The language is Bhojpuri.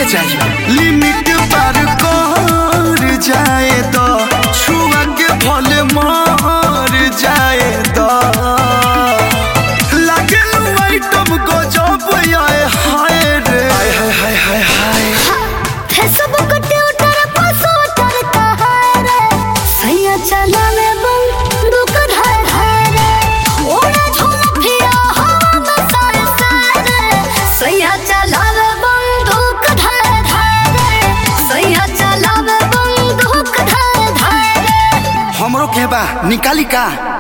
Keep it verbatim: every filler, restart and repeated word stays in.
होइए चाहिए। लिमिट पार कर जाए तो छुआ के भले मर जाए तो लागे आइटम गजब आए हाय रे हाय हाय हाय हाय फेसबुक ट्विटर पर सोटर कहां रे सैया चला में बंदूक धार धार रे ओड़ा झोलफिया हवा में सारे सारे सैया चला में बंदूक धार धार रे सैया चला में बंदूक धार धार रे हमरो के बा निकाली का।